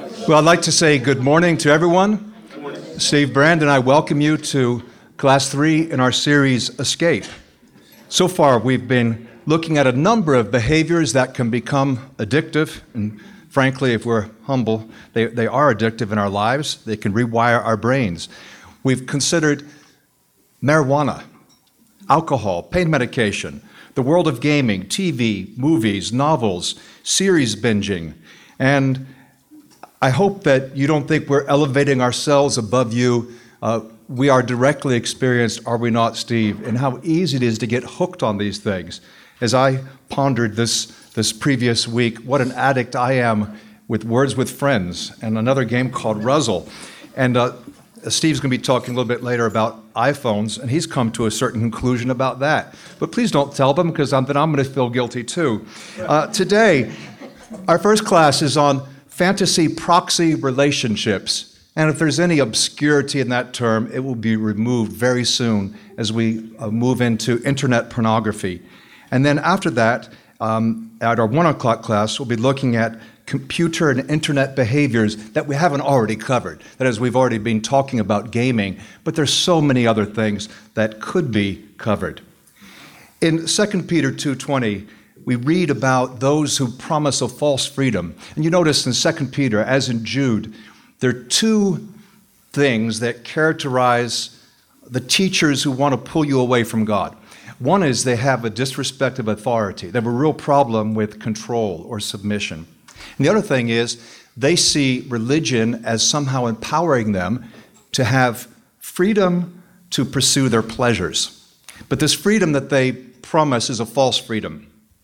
Well, I'd like to say good morning to everyone. Steve Brand and I welcome you to Class 3 in our series, Escape. So far, we've been looking at a number of behaviors that can become addictive, and frankly, if we're humble, they are addictive in our lives. They can rewire our brains. We've considered marijuana, alcohol, pain medication, the world of gaming, TV, movies, novels, series binging, and I hope that you don't think we're elevating ourselves above you. We are directly experienced, are we not, Steve, in how easy it is to get hooked on these things. As I pondered this previous week, what an addict I am with Words with Friends and another game called Ruzzle. And Steve's going to be talking a little bit later about iPhones, and he's come to a certain conclusion about that. But please don't tell them, because then I'm going to feel guilty too. Today, our first class is on fantasy proxy relationships. And if there's any obscurity in that term, it will be removed very soon as we move into internet pornography. And then after that, at our 1 o'clock class, we'll be looking at computer and internet behaviors that we haven't already covered. That is, we've already been talking about gaming, but there's so many other things that could be covered. In 2 Peter 2:20, we read about those who promise a false freedom. And you notice in 2 Peter, as in Jude, there are two things that characterize the teachers who want to pull you away from God. One is they have a disrespect of authority. They have a real problem with control or submission. And the other thing is they see religion as somehow empowering them to have freedom to pursue their pleasures. But this freedom that they promise is a false freedom.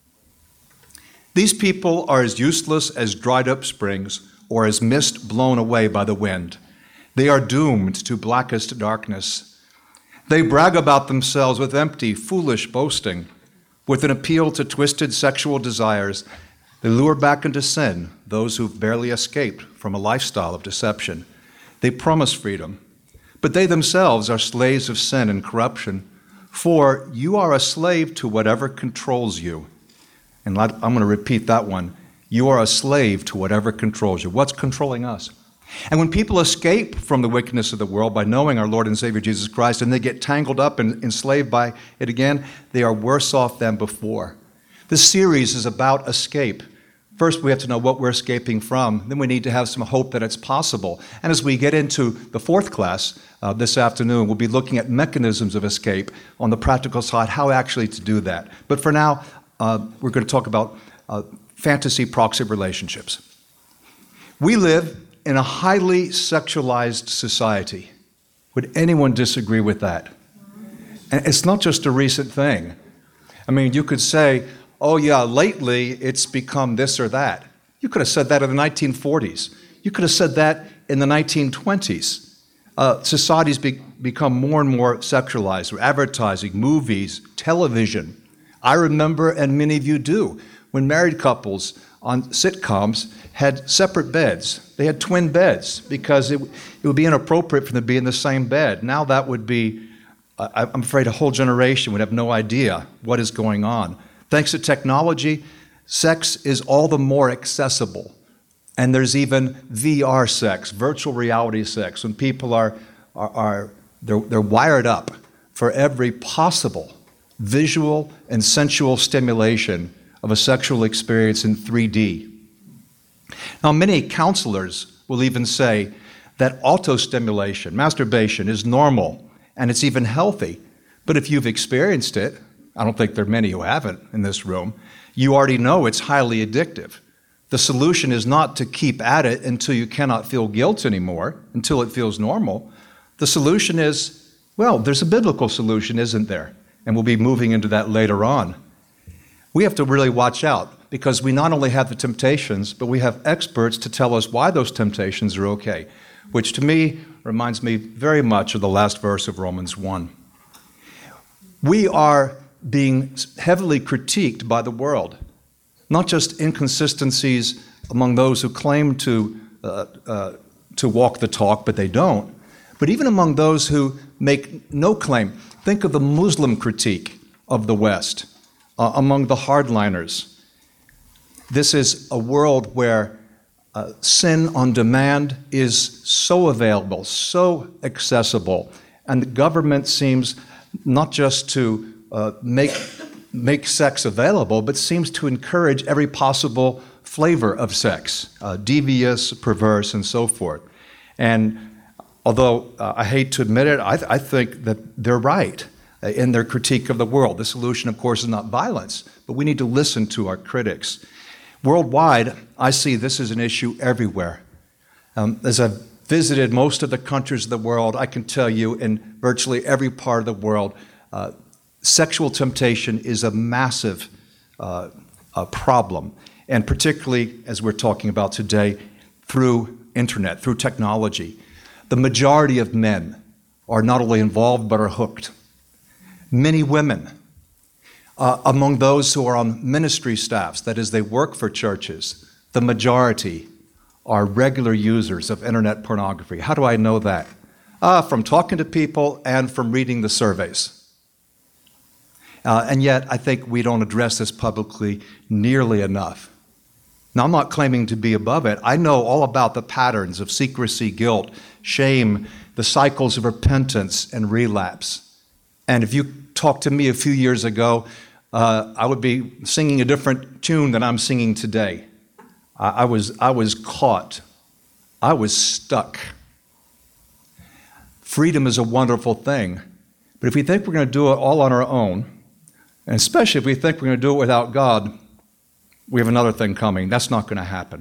These people are as useless as dried up springs or as mist blown away by the wind. They are doomed to blackest darkness. They brag about themselves with empty, foolish boasting. With an appeal to twisted sexual desires, they lure back into sin those who've barely escaped from a lifestyle of deception. They promise freedom, but they themselves are slaves of sin and corruption. For you are a slave to whatever controls you. And I'm going to repeat that one. You are a slave to whatever controls you. What's controlling us? And when people escape from the wickedness of the world by knowing our Lord and Savior Jesus Christ, and they get tangled up and enslaved by it again, they are worse off than before. This series is about escape. First, we have to know what we're escaping from. Then we need to have some hope that it's possible. And as we get into the fourth class this afternoon, we'll be looking at mechanisms of escape on the practical side, how actually to do that. But for now, we're going to talk about fantasy proxy relationships. We live in a highly sexualized society. Would anyone disagree with that? And it's not just a recent thing. I mean, you could say, oh yeah, lately it's become this or that. You could have said that in the 1940s. You could have said that in the 1920s. Society's become more and more sexualized. Advertising, movies, television. I remember, and many of you do, when married couples on sitcoms had separate beds. They had twin beds because it would be inappropriate for them to be in the same bed. Now that would be, I'm afraid, a whole generation would have no idea what is going on. Thanks to technology, sex is all the more accessible. And there's even VR sex, virtual reality sex, when people they're wired up for every possible visual and sensual stimulation of a sexual experience in 3D. Now, many counselors will even say that autostimulation, masturbation, is normal and it's even healthy. But if you've experienced it, I don't think there are many who haven't in this room, you already know it's highly addictive. The solution is not to keep at it until you cannot feel guilt anymore, until it feels normal. The solution is, well, there's a biblical solution, isn't there? And we'll be moving into that later on. We have to really watch out because we not only have the temptations, but we have experts to tell us why those temptations are okay, which to me reminds me very much of the last verse of Romans 1. We are being heavily critiqued by the world, not just inconsistencies among those who claim to walk the talk, but they don't, but even among those who make no claim. Think of the Muslim critique of the West, among the hardliners. This is a world where sin on demand is so available, so accessible, and the government seems not just to make sex available, but seems to encourage every possible flavor of sex, devious, perverse, and so forth. And although I hate to admit it, I think that they're right in their critique of the world. The solution, of course, is not violence, but we need to listen to our critics. Worldwide, I see this as an issue everywhere. As I've visited most of the countries of the world, I can tell you in virtually every part of the world, sexual temptation is a massive problem, and particularly, as we're talking about today, through internet, through technology. The majority of men are not only involved, but are hooked. Many women, among those who are on ministry staffs, that is, they work for churches, the majority are regular users of internet pornography. How do I know that? From talking to people and from reading the surveys. And yet, I think we don't address this publicly nearly enough. Now, I'm not claiming to be above it. I know all about the patterns of secrecy, guilt, shame, the cycles of repentance and relapse. And if you talked to me a few years ago, I would be singing a different tune than I'm singing today. I was caught. I was stuck. Freedom is a wonderful thing, but if we think we're going to do it all on our own, and especially if we think we're going to do it without God, we have another thing coming. That's not going to happen.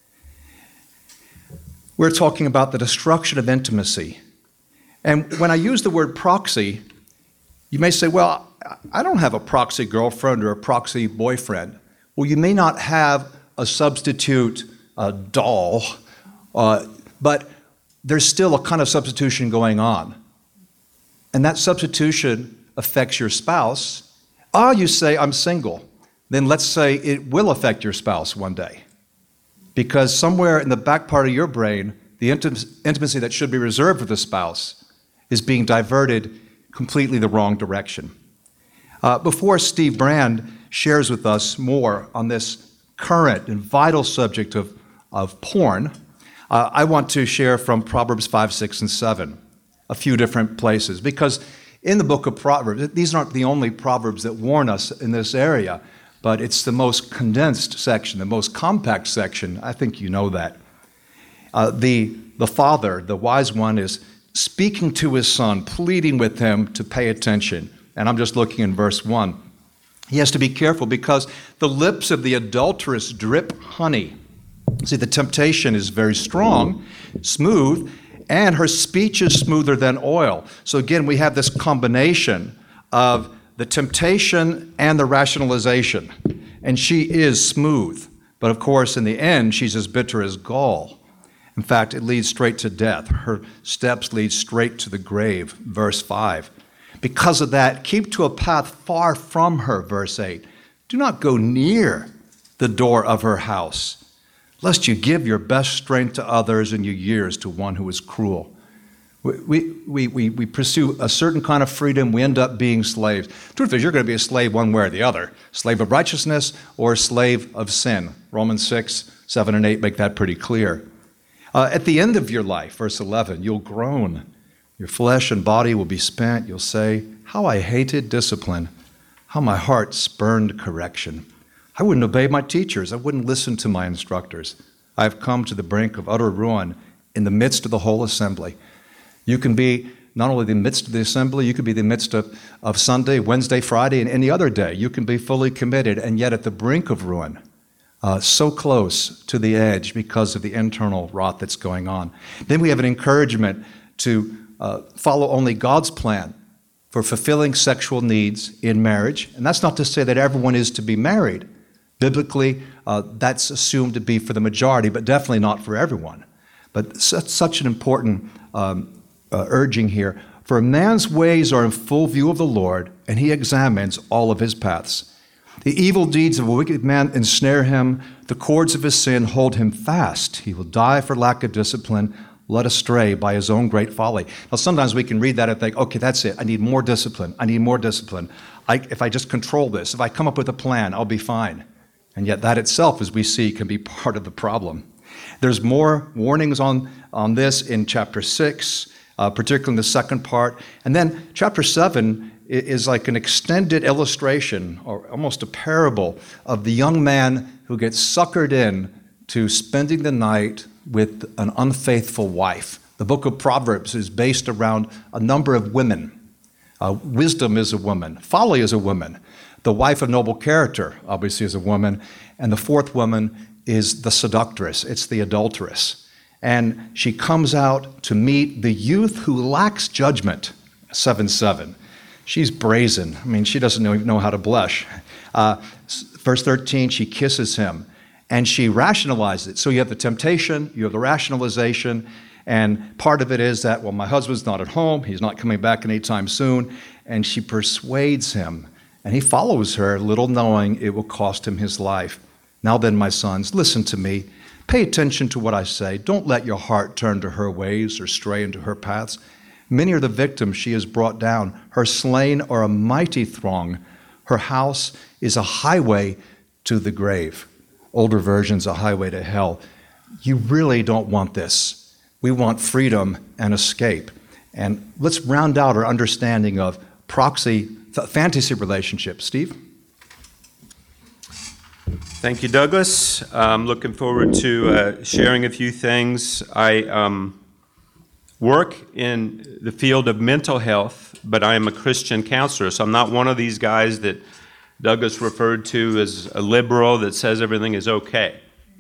We're talking about the destruction of intimacy. And when I use the word proxy, you may say, well, I don't have a proxy girlfriend or a proxy boyfriend. Well, you may not have a substitute doll, but there's still a kind of substitution going on. And that substitution affects your spouse. You say, I'm single. Then let's say it will affect your spouse one day. Because somewhere in the back part of your brain, the intimacy that should be reserved for the spouse is being diverted completely the wrong direction. Before Steve Brand shares with us more on this current and vital subject of porn, I want to share from Proverbs 5, 6, and 7, a few different places. Because in the book of Proverbs, these aren't the only Proverbs that warn us in this area, but it's the most condensed section, the most compact section. I think you know that. The father, the wise one, is speaking to his son, pleading with him to pay attention. And I'm just looking in verse 1. He has to be careful because the lips of the adulteress drip honey. See, the temptation is very strong, smooth, and her speech is smoother than oil. So again, we have this combination of the temptation and the rationalization. And she is smooth. But of course, in the end, she's as bitter as gall. In fact, it leads straight to death. Her steps lead straight to the grave, verse 5. Because of that, keep to a path far from her, verse 8. Do not go near the door of her house, lest you give your best strength to others and your years to one who is cruel. We pursue a certain kind of freedom, we end up being slaves. Truth is, you're going to be a slave one way or the other. Slave of righteousness or a slave of sin. Romans 6, 7, and 8 make that pretty clear. At the end of your life, verse 11, you'll groan. Your flesh and body will be spent. You'll say, how I hated discipline, how my heart spurned correction. I wouldn't obey my teachers. I wouldn't listen to my instructors. I've come to the brink of utter ruin in the midst of the whole assembly. You can be not only the midst of the assembly, you could be the midst of Sunday, Wednesday, Friday, and any other day. You can be fully committed and yet at the brink of ruin, so close to the edge because of the internal rot that's going on. Then we have an encouragement to follow only God's plan for fulfilling sexual needs in marriage. And that's not to say that everyone is to be married. Biblically, that's assumed to be for the majority, but definitely not for everyone. But such an important urging here. For a man's ways are in full view of the Lord, and he examines all of his paths. The evil deeds of a wicked man ensnare him. The cords of his sin hold him fast. He will die for lack of discipline, led astray by his own great folly. Now, sometimes we can read that and think, okay, that's it. I need more discipline. I need more discipline. If I just control this, if I come up with a plan, I'll be fine. And yet that itself, as we see, can be part of the problem. There's more warnings on this in chapter 6, particularly in the second part. And then chapter 7 is like an extended illustration, or almost a parable, of the young man who gets suckered in to spending the night with an unfaithful wife. The book of Proverbs is based around a number of women. Wisdom is a woman. Folly is a woman. The wife of noble character, obviously, is a woman. And the fourth woman is the seductress. It's the adulteress. And she comes out to meet the youth who lacks judgment, 7:7. She's brazen. I mean, she doesn't know how to blush. Verse 13, she kisses him, and she rationalizes it. So you have the temptation, you have the rationalization, and part of it is that, well, my husband's not at home, he's not coming back anytime soon, and she persuades him, and he follows her, little knowing it will cost him his life. Now then, my sons, listen to me. Pay attention to what I say. Don't let your heart turn to her ways or stray into her paths. Many are the victims she has brought down. Her slain are a mighty throng. Her house is a highway to the grave. Older versions, a highway to hell. You really don't want this. We want freedom and escape. And let's round out our understanding of fantasy relationships. Steve? Thank you, Douglas. I'm looking forward to sharing a few things. I work in the field of mental health, but I am a Christian counselor, so I'm not one of these guys that Douglas referred to as a liberal that says everything is okay,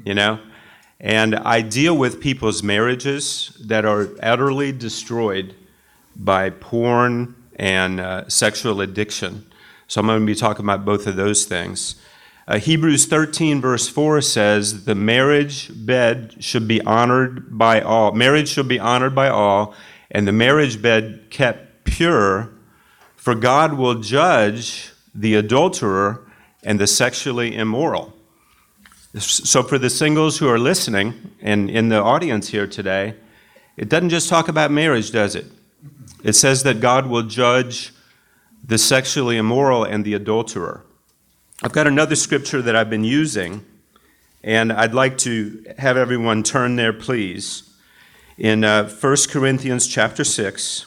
And I deal with people's marriages that are utterly destroyed by porn and sexual addiction. So I'm going to be talking about both of those things. Hebrews 13 verse 4 says, the marriage bed should be honored by all. Marriage should be honored by all, and the marriage bed kept pure, for God will judge the adulterer and the sexually immoral. So for the singles who are listening and in the audience here today, it doesn't just talk about marriage, does it? It says that God will judge the sexually immoral and the adulterer. I've got another scripture that I've been using, and I'd like to have everyone turn there, please. In 1 Corinthians chapter 6,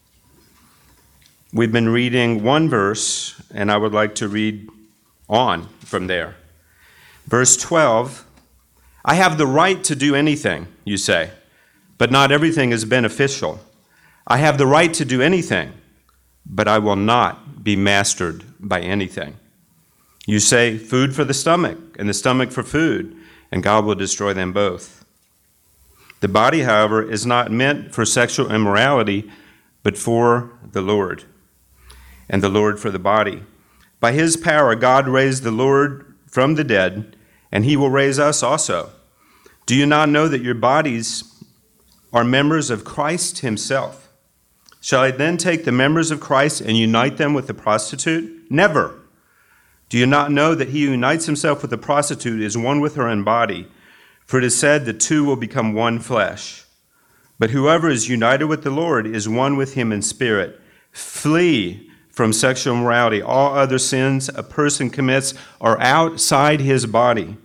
we've been reading one verse, and I would like to read on from there. Verse 12, I have the right to do anything, you say, but not everything is beneficial. I have the right to do anything, but I will not be mastered by anything. You say, food for the stomach, and the stomach for food, and God will destroy them both. The body, however, is not meant for sexual immorality, but for the Lord, and the Lord for the body. By his power, God raised the Lord from the dead, and he will raise us also. Do you not know that your bodies are members of Christ himself? Shall I then take the members of Christ and unite them with the prostitute? Never. Do you not know that he who unites himself with a prostitute is one with her in body? For it is said, the two will become one flesh. But whoever is united with the Lord is one with him in spirit. Flee from sexual immorality. All other sins a person commits are outside his body.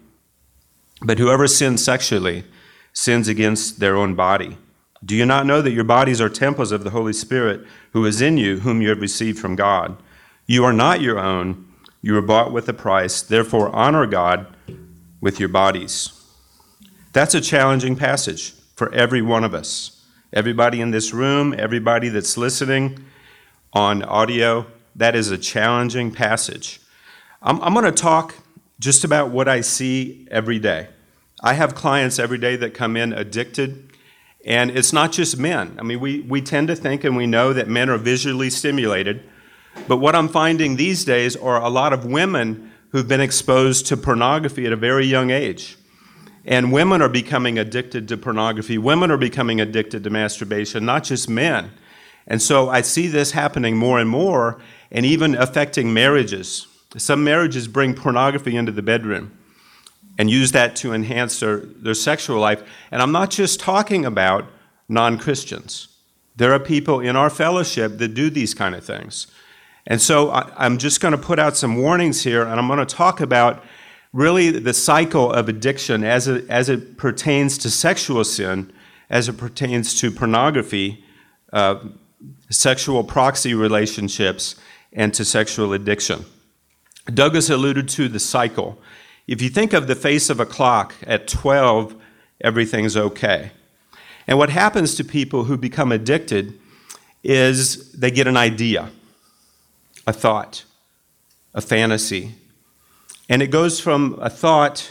But whoever sins sexually sins against their own body. Do you not know that your bodies are temples of the Holy Spirit who is in you, whom you have received from God? You are not your own. You were bought with a price, therefore honor God with your bodies. That's a challenging passage for every one of us. Everybody in this room, everybody that's listening on audio, that is a challenging passage. I'm going to talk just about what I see every day. I have clients every day that come in addicted, and it's not just men. I mean, we tend to think and we know that men are visually stimulated. But what I'm finding these days are a lot of women who've been exposed to pornography at a very young age. And women are becoming addicted to pornography. Women are becoming addicted to masturbation, not just men. And so I see this happening more and more, and even affecting marriages. Some marriages bring pornography into the bedroom and use that to enhance their sexual life. And I'm not just talking about non-Christians. There are people in our fellowship that do these kind of things. And so I'm just going to put out some warnings here, and I'm going to talk about really the cycle of addiction as it pertains to sexual sin, as it pertains to pornography, sexual proxy relationships, and to sexual addiction. Douglas alluded to the cycle. If you think of the face of a clock, at 12, everything's okay. And what happens to people who become addicted is they get an idea, a thought, a fantasy. And it goes from a thought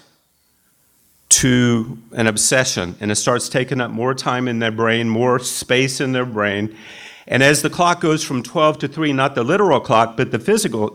to an obsession, and it starts taking up more time in their brain, more space in their brain. And as the clock goes from 12 to 3, not the literal clock, but the physical,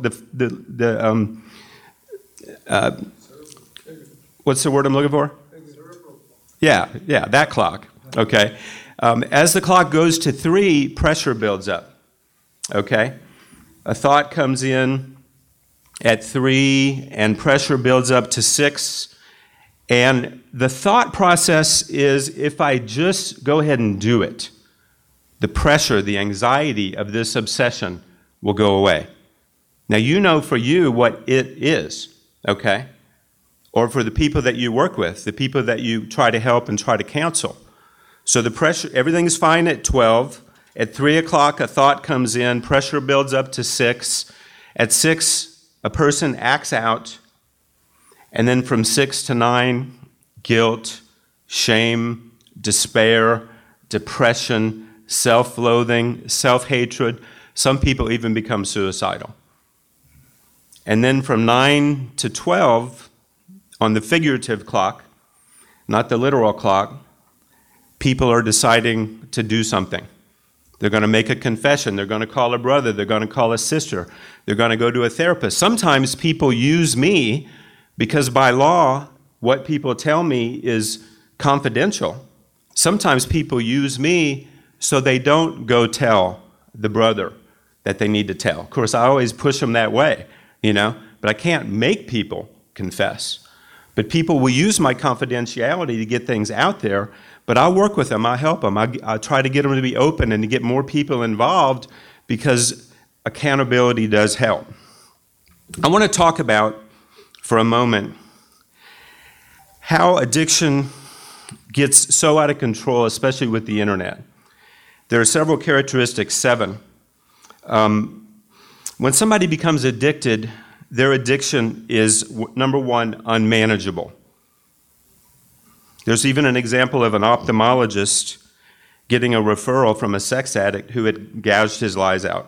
what's the word I'm looking for? Yeah, that clock. Okay. As the clock goes to 3, pressure builds up. Okay. A thought comes in at 3, and pressure builds up to 6. And the thought process is, if I just go ahead and do it, the pressure, the anxiety of this obsession will go away. Now, you know for you what it is, okay? Or for the people that you work with, the people that you try to help and try to counsel. So the pressure, everything's fine at 12. At 3 o'clock, a thought comes in, pressure builds up to 6. At 6, a person acts out. And then from 6 to 9, guilt, shame, despair, depression, self-loathing, self-hatred. Some people even become suicidal. And then from 9 to 12, on the figurative clock, not the literal clock, people are deciding to do something. They're going to make a confession. They're going to call a brother. They're going to call a sister. They're going to go to a therapist. Sometimes people use me because by law, what people tell me is confidential. Sometimes people use me so they don't go tell the brother that they need to tell. Of course, I always push them that way, but I can't make people confess. But people will use my confidentiality to get things out there, but I'll work with them, I'll help them, I'll try to get them to be open and to get more people involved because accountability does help. I want to talk about, for a moment, how addiction gets so out of control, especially with the internet. There are several characteristics, 7. When somebody becomes addicted, their addiction is, number 1, unmanageable. There's even an example of an ophthalmologist getting a referral from a sex addict who had gouged his eyes out.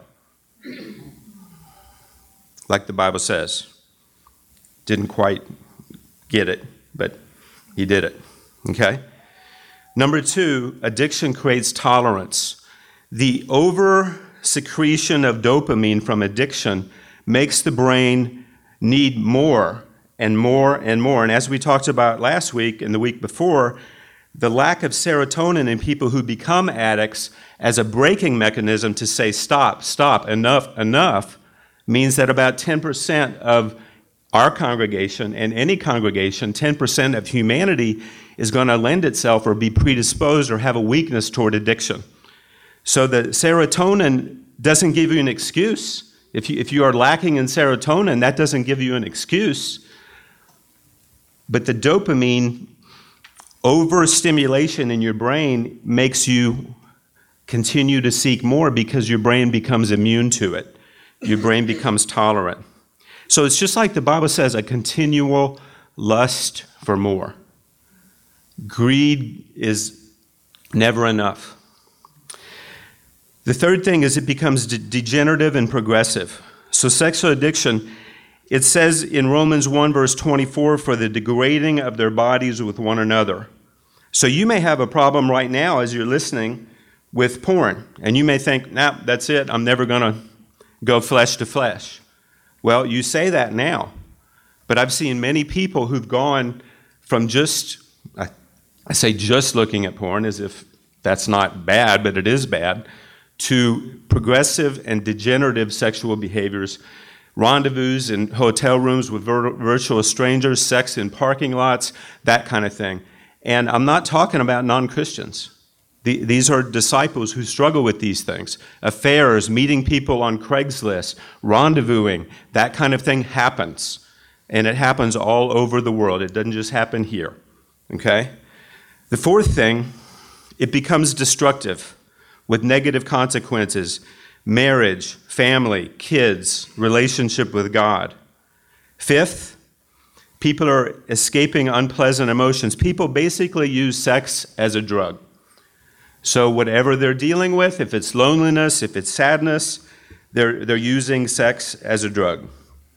Like the Bible says. Didn't quite get it, but he did it. Okay? Number 2, addiction creates tolerance. The over-secretion of dopamine from addiction makes the brain need more and more and more. And as we talked about last week and the week before, the lack of serotonin in people who become addicts as a braking mechanism to say stop, enough, means that about 10% of our congregation and any congregation, 10% of humanity is going to lend itself or be predisposed or have a weakness toward addiction. So the serotonin doesn't give you an excuse. If you are lacking in serotonin, that doesn't give you an excuse. But the dopamine overstimulation in your brain makes you continue to seek more because your brain becomes immune to it. Your brain becomes tolerant. So it's just like the Bible says, a continual lust for more. Greed is never enough. The third thing is it becomes degenerative and progressive. So sexual addiction, it says in Romans 1 verse 24, for the degrading of their bodies with one another. So you may have a problem right now as you're listening with porn, and you may think, nah, that's it, I'm never going to go flesh to flesh. Well, you say that now, but I've seen many people who've gone from just, I say just looking at porn as if that's not bad, but it is bad, to progressive and degenerative sexual behaviors, rendezvous in hotel rooms with virtual strangers, sex in parking lots, that kind of thing. And I'm not talking about non-Christians. These are disciples who struggle with these things. Affairs, meeting people on Craigslist, rendezvousing, that kind of thing happens. and it happens all over the world. It doesn't just happen here, okay? The fourth thing, it becomes destructive with negative consequences: marriage, family, kids, relationship with God. Fifth, people are escaping unpleasant emotions. People basically use sex as a drug. So whatever they're dealing with, if it's loneliness, if it's sadness, they're using sex as a drug.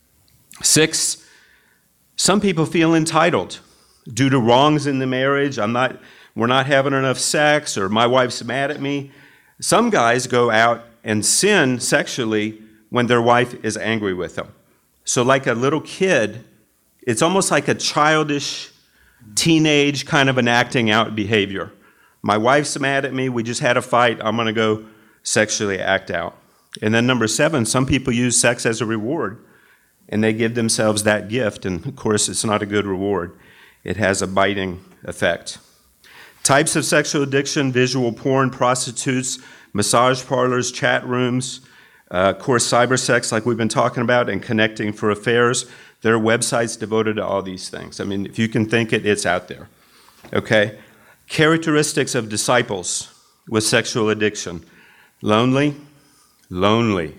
Six, some people feel entitled due to wrongs in the marriage. We're not having enough sex, or my wife's mad at me. Some guys go out and sin sexually when their wife is angry with them. So like a little kid, it's almost like a childish, teenage kind of an acting out behavior. My wife's mad at me, we just had a fight, I'm going to go sexually act out. And then number 7, some people use sex as a reward, and they give themselves that gift, and of course it's not a good reward. It has a biting effect. Types of sexual addiction: visual porn, prostitutes, massage parlors, chat rooms, of course cyber sex like we've been talking about, and connecting for affairs. There are websites devoted to all these things. I mean, if you can think it, it's out there. Okay? Characteristics of disciples with sexual addiction: lonely, lonely,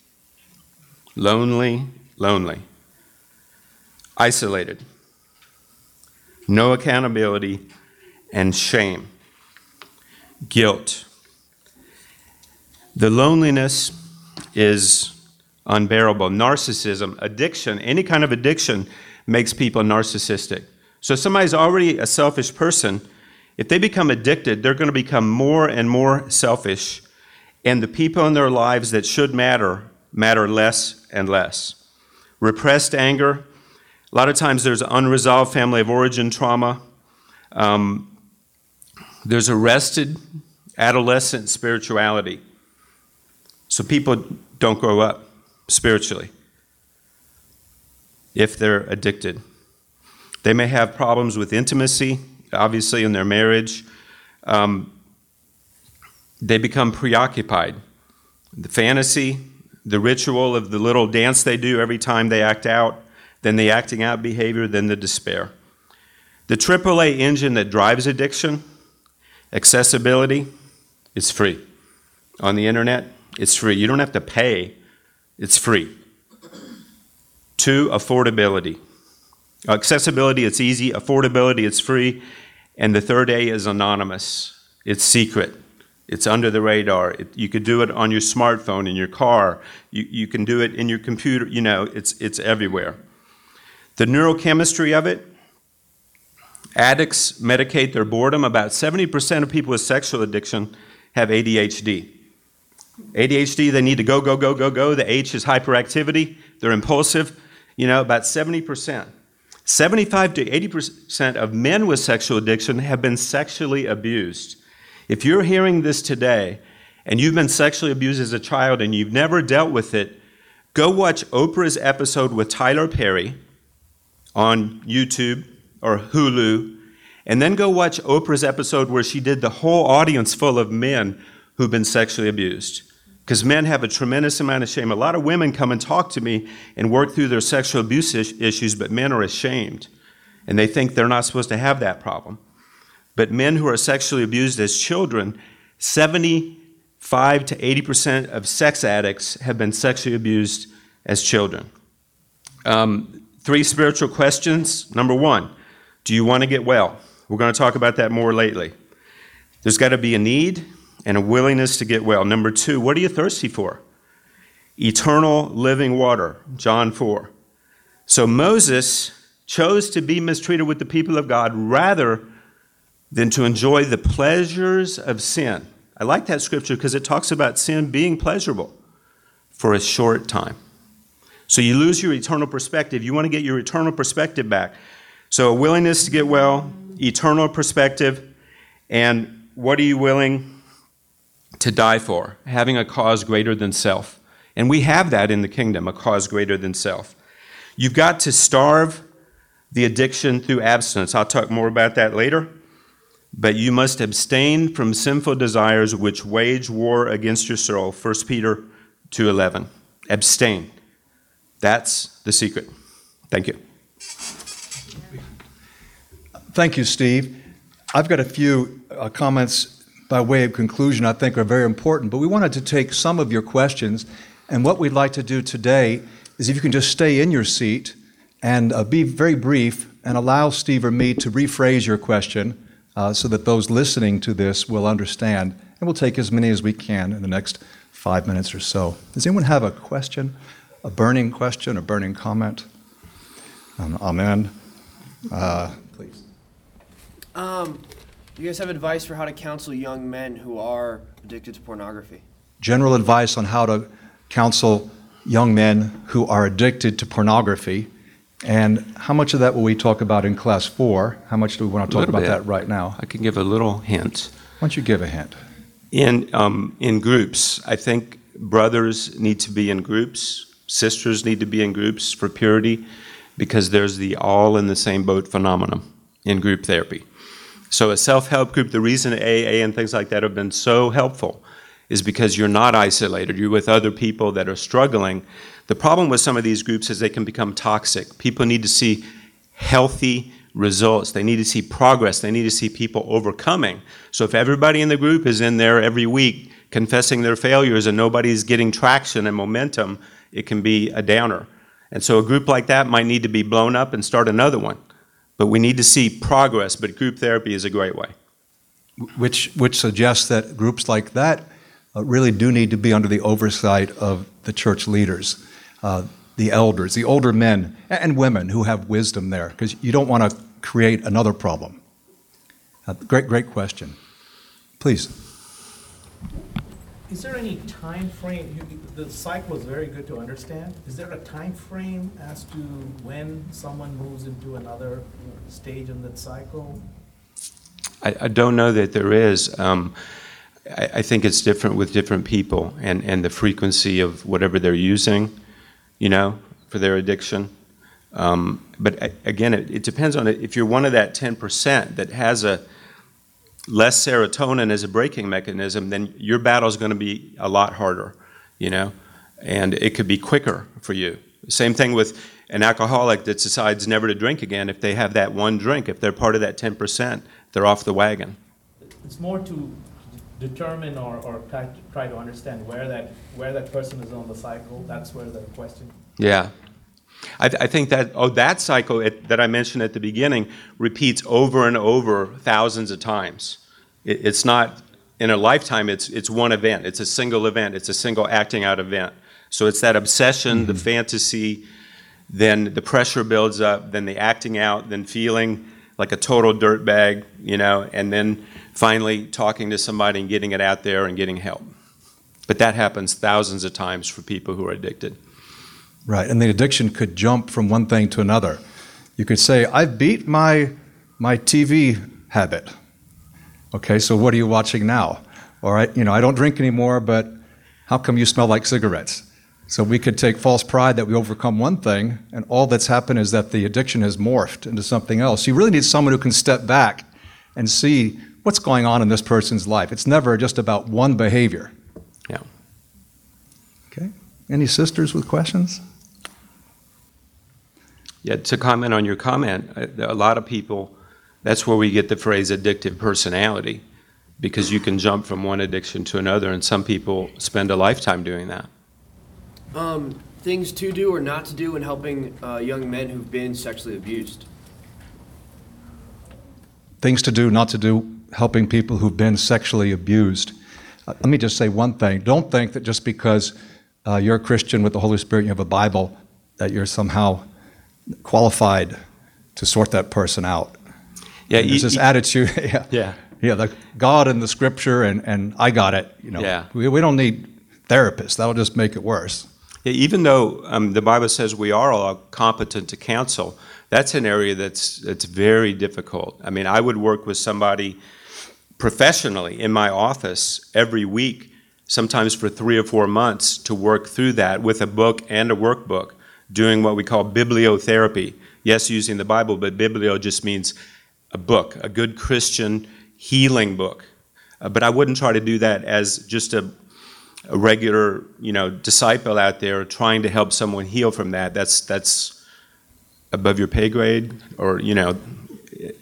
lonely, lonely, isolated, no accountability, and shame, guilt. The loneliness is unbearable. Narcissism, addiction, any kind of addiction makes people narcissistic. So somebody's already a selfish person. If they become addicted, they're going to become more and more selfish, and the people in their lives that should matter less and less. Repressed anger. A lot of times there's unresolved family of origin trauma. There's arrested adolescent spirituality. So people don't grow up spiritually if they're addicted. They may have problems with intimacy, obviously, in their marriage. They become preoccupied. The fantasy, the ritual of the little dance they do every time they act out, then the acting out behavior, then the despair. The AAA engine that drives addiction: accessibility. It's free. On the internet, it's free. You don't have to pay. It's free. 2, affordability. Accessibility, it's easy. Affordability, it's free. And the third A is anonymous. It's secret. It's under the radar. You could do it on your smartphone, in your car. You can do it in your computer. You know, it's everywhere. The neurochemistry of it: addicts medicate their boredom. About 70% of people with sexual addiction have ADHD. ADHD, they need to go, go, go, go, go. The H is hyperactivity. They're impulsive. You know, about 70%. 75 to 80% of men with sexual addiction have been sexually abused. If you're hearing this today and you've been sexually abused as a child and you've never dealt with it, go watch Oprah's episode with Tyler Perry on YouTube or Hulu, and then go watch Oprah's episode where she did the whole audience full of men who've been sexually abused. Because men have a tremendous amount of shame. A lot of women come and talk to me and work through their sexual abuse issues, but men are ashamed, and they think they're not supposed to have that problem. But men who are sexually abused as children, 75 to 80% of sex addicts have been sexually abused as children. 3 spiritual questions. Number 1, do you want to get well? We're going to talk about that more lately. There's got to be a need and a willingness to get well. Number 2, what are you thirsty for? Eternal living water, John 4. So Moses chose to be mistreated with the people of God rather than to enjoy the pleasures of sin. I like that scripture because it talks about sin being pleasurable for a short time. So you lose your eternal perspective. You want to get your eternal perspective back. So a willingness to get well, eternal perspective, and what are you willing to die for? Having a cause greater than self. And we have that in the kingdom, a cause greater than self. You've got to starve the addiction through abstinence. I'll talk more about that later. But you must abstain from sinful desires which wage war against your soul. 1 Peter 2:11. Abstain. That's the secret. Thank you. Thank you, Steve. I've got a few comments by way of conclusion I think are very important, but we wanted to take some of your questions, and what we'd like to do today is if you can just stay in your seat and be very brief and allow Steve or me to rephrase your question so that those listening to this will understand, and we'll take as many as we can in the next 5 minutes or so. Does anyone have a question, a burning question, a burning comment? Amen. Please. Do you guys have advice for how to counsel young men who are addicted to pornography? General advice on how to counsel young men who are addicted to pornography. And how much of that will we talk about in class 4? How much do we want to talk about that right now? I can give a little hint. Why don't you give a hint? In groups, I think brothers need to be in groups, sisters need to be in groups for purity, because there's the all in the same boat phenomenon in group therapy. So a self-help group, the reason AA and things like that have been so helpful is because you're not isolated. You're with other people that are struggling. The problem with some of these groups is they can become toxic. People need to see healthy results. They need to see progress. They need to see people overcoming. So if everybody in the group is in there every week confessing their failures and nobody's getting traction and momentum, it can be a downer. And so a group like that might need to be blown up and start another one. But we need to see progress, but group therapy is a great way. Which suggests that groups like that really do need to be under the oversight of the church leaders, the elders, the older men and women who have wisdom there, because you don't want to create another problem. Great question. Please. Is there any time frame? The cycle is very good to understand. Is there a time frame as to when someone moves into another stage in that cycle? I don't know that there is. I think it's different with different people and the frequency of whatever they're using, for their addiction. But again, it depends on it. If you're one of that 10% that has a less serotonin as a braking mechanism, then your battle is going to be a lot harder, and it could be quicker for you. Same thing with an alcoholic that decides never to drink again. If they have that one drink, if they're part of that 10%, they're off the wagon. It's more to determine or try to understand where that person is on the cycle. That's where the question. Yeah. I think that cycle that I mentioned at the beginning repeats over and over thousands of times. It's not in a lifetime, it's one event. It's a single event. It's a single acting out event. So it's that obsession, the fantasy, then the pressure builds up, then the acting out, then feeling like a total dirtbag, and then finally talking to somebody and getting it out there and getting help. But that happens thousands of times for people who are addicted. Right, and the addiction could jump from one thing to another. You could say, I've beat my TV habit. Okay, so what are you watching now? All right, I don't drink anymore, but how come you smell like cigarettes? So we could take false pride that we overcome one thing, and all that's happened is that the addiction has morphed into something else. You really need someone who can step back and see what's going on in this person's life. It's never just about one behavior. Yeah. Okay, any sisters with questions? Yeah, to comment on your comment, a lot of people, that's where we get the phrase addictive personality, because you can jump from one addiction to another, and some people spend a lifetime doing that. Things to do or not to do in helping young men who've been sexually abused. Things to do, not to do, helping people who've been sexually abused. Let me just say one thing. Don't think that just because you're a Christian with the Holy Spirit, you have a Bible, that you're somehow qualified to sort that person out. Yeah, there's this attitude. Yeah. The God and the Scripture, and I got it. Yeah. We don't need therapists. That'll just make it worse. Yeah, even though the Bible says we are all competent to counsel, that's an area that's very difficult. I mean, I would work with somebody professionally in my office every week, sometimes for 3 or 4 months, to work through that with a book and a workbook, doing what we call bibliotherapy. Yes, using the Bible, but biblio just means a book, a good Christian healing book. But I wouldn't try to do that as just a regular, disciple out there trying to help someone heal from that. That's above your pay grade, or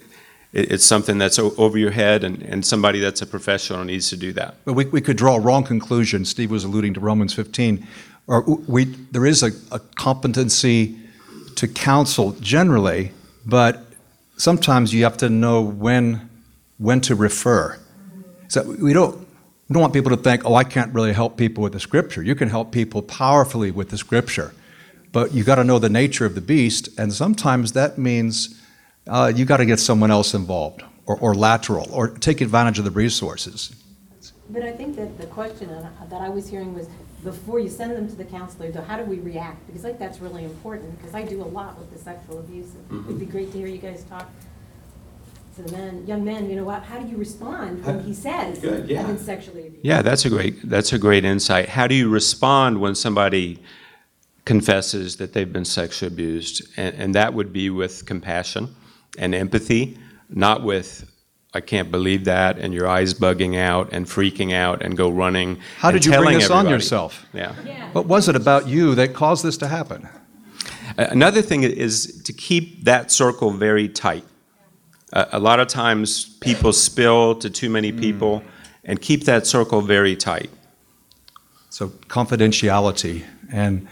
It's something that's over your head, and somebody that's a professional needs to do that. But we could draw a wrong conclusion. Steve was alluding to Romans 15. There is a competency to counsel generally, but sometimes you have to know when to refer. So we don't want people to think, oh, I can't really help people with the Scripture. You can help people powerfully with the Scripture, but you got to know the nature of the beast, and sometimes that means you got to get someone else involved, or lateral, or take advantage of the resources. But I think that the question that I was hearing was, before you send them to the counselor, though, how do we react? Because like that's really important, because I do a lot with the sexual abuse. It'd be great to hear you guys talk to the men, young men, you know what, how do you respond when he says, Good, yeah. I've been sexually abused? Yeah, that's a great insight. How do you respond when somebody confesses that they've been sexually abused? And that would be with compassion and empathy, not with, I can't believe that, and your eyes bugging out and freaking out and go running. How did you bring this on yourself? Yeah. What was it about you that caused this to happen? Another thing is to keep that circle very tight. A lot of times people spill to too many people, and keep that circle very tight. So confidentiality. And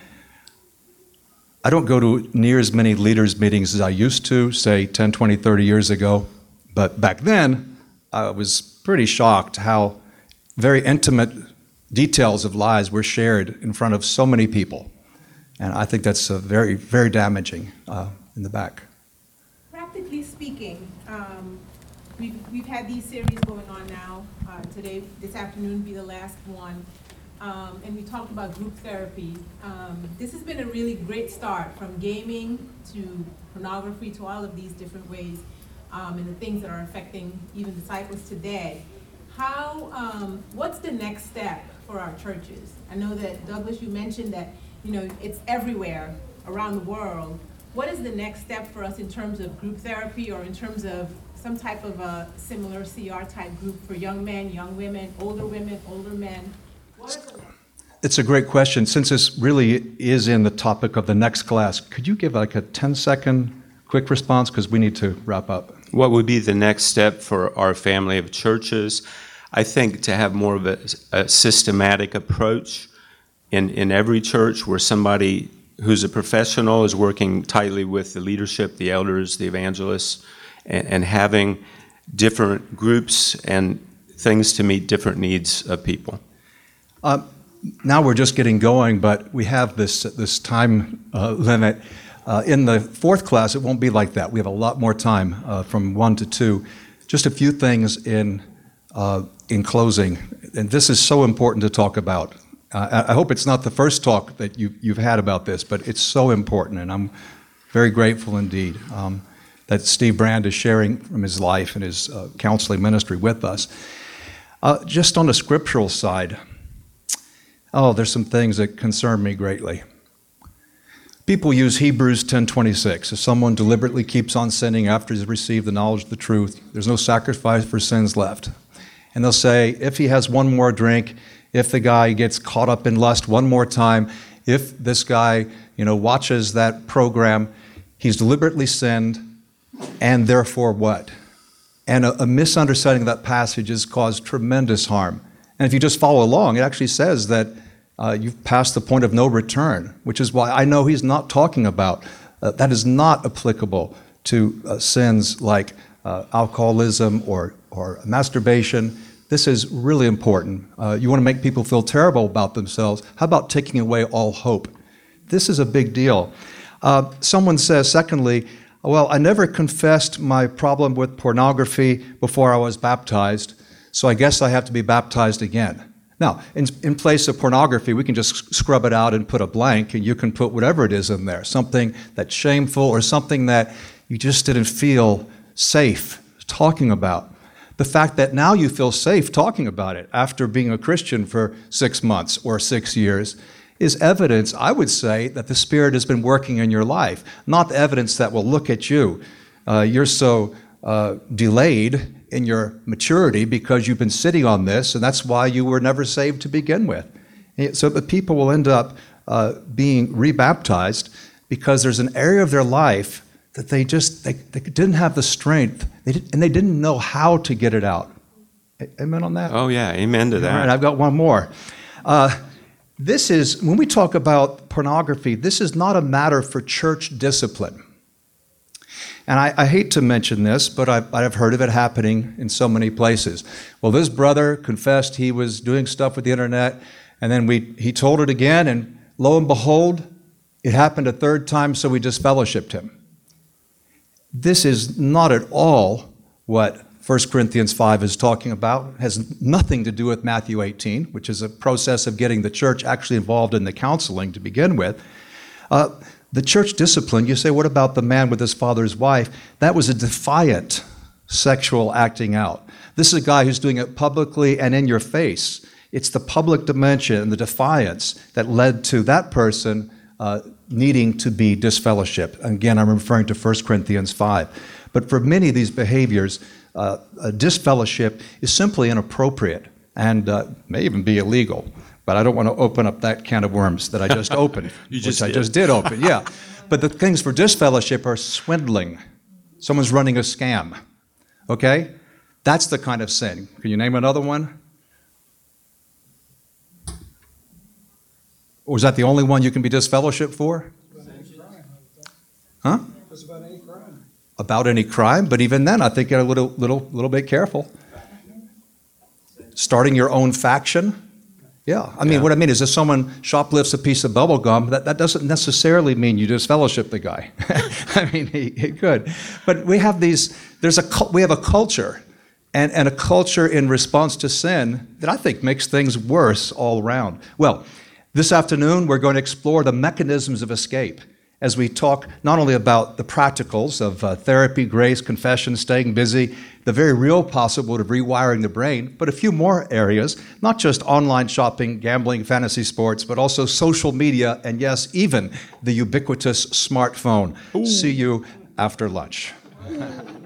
I don't go to near as many leaders' meetings as I used to, say 10, 20, 30 years ago. But back then, I was pretty shocked how very intimate details of lies were shared in front of so many people. And I think that's very, very damaging in the back. Practically speaking, we've had these series going on now. Today, this afternoon will be the last one. And we talked about group therapy. This has been a really great start, from gaming to pornography to all of these different ways, and the things that are affecting even disciples today. What's the next step for our churches? I know that, Douglas, you mentioned that, it's everywhere around the world. What is the next step for us in terms of group therapy, or in terms of some type of a similar CR type group for young men, young women, older men? What are the It's a great question. Since this really is in the topic of the next class, could you give like a 10-second quick response, because we need to wrap up? What would be the next step for our family of churches? I think to have more of a systematic approach in every church, where somebody who's a professional is working tightly with the leadership, the elders, the evangelists, and having different groups and things to meet different needs of people. Now we're just getting going, but we have this time limit. In the fourth class, it won't be like that. We have a lot more time from 1 to 2. Just a few things in closing, and this is so important to talk about. I hope it's not the first talk that you've had about this, but it's so important, and I'm very grateful indeed that Steve Brand is sharing from his life and his counseling ministry with us. Just on the scriptural side, there's some things that concern me greatly. People use Hebrews 10:26. If someone deliberately keeps on sinning after he's received the knowledge of the truth, there's no sacrifice for sins left. And they'll say, if he has one more drink, if the guy gets caught up in lust one more time, if this guy, watches that program, he's deliberately sinned, and therefore what? And a misunderstanding of that passage has caused tremendous harm. And if you just follow along, it actually says that you've passed the point of no return, which is why I know he's not talking about, that is not applicable to sins like alcoholism or masturbation. This is really important. You want to make people feel terrible about themselves. How about taking away all hope? This is a big deal. Someone says, secondly, well, I never confessed my problem with pornography before I was baptized, so I guess I have to be baptized again. Now, in place of pornography, we can just scrub it out and put a blank, and you can put whatever it is in there, something that's shameful or something that you just didn't feel safe talking about. The fact that now you feel safe talking about it after being a Christian for 6 months or 6 years is evidence, I would say, that the Spirit has been working in your life, not the evidence that will look at you. You're so delayed in your maturity because you've been sitting on this, and that's why you were never saved to begin with. So the people will end up being rebaptized because there's an area of their life that they didn't have the strength, and they didn't know how to get it out. Amen on that? Oh, yeah. Amen to All that. right, I've got one more. This is, when we talk about pornography, this is not a matter for church discipline. And I hate to mention this, but I've heard of it happening in so many places. Well, this brother confessed he was doing stuff with the internet, and then he told it again, and lo and behold, it happened a third time, so we disfellowshipped him. This is not at all what 1 Corinthians 5 is talking about. It has nothing to do with Matthew 18, which is a process of getting the church actually involved in the counseling to begin with. The church discipline, you say, what about the man with his father's wife? That was a defiant sexual acting out. This is a guy who's doing it publicly and in your face. It's the public dimension and the defiance that led to that person needing to be disfellowshipped. Again, I'm referring to 1 Corinthians 5. But for many of these behaviors, a disfellowship is simply inappropriate and may even be illegal. But I don't want to open up that can of worms that I just opened, I just did open, yeah. But the things for disfellowship are swindling. Someone's running a scam, okay? That's the kind of sin. Can you name another one? Or is that the only one you can be disfellowshipped for? Huh? It's about any crime. About any crime, but even then, I think you're a little bit careful. Starting your own faction. Yeah, I mean, what I mean is if someone shoplifts a piece of bubble gum, that doesn't necessarily mean you disfellowship the guy. I mean, he could. But we have we have a culture, and a culture in response to sin that I think makes things worse all around. Well, this afternoon, we're going to explore the mechanisms of escape as we talk not only about the practicals of therapy, grace, confession, staying busy, the very real possibility of rewiring the brain, but a few more areas, not just online shopping, gambling, fantasy sports, but also social media, and yes, even the ubiquitous smartphone. See you after lunch.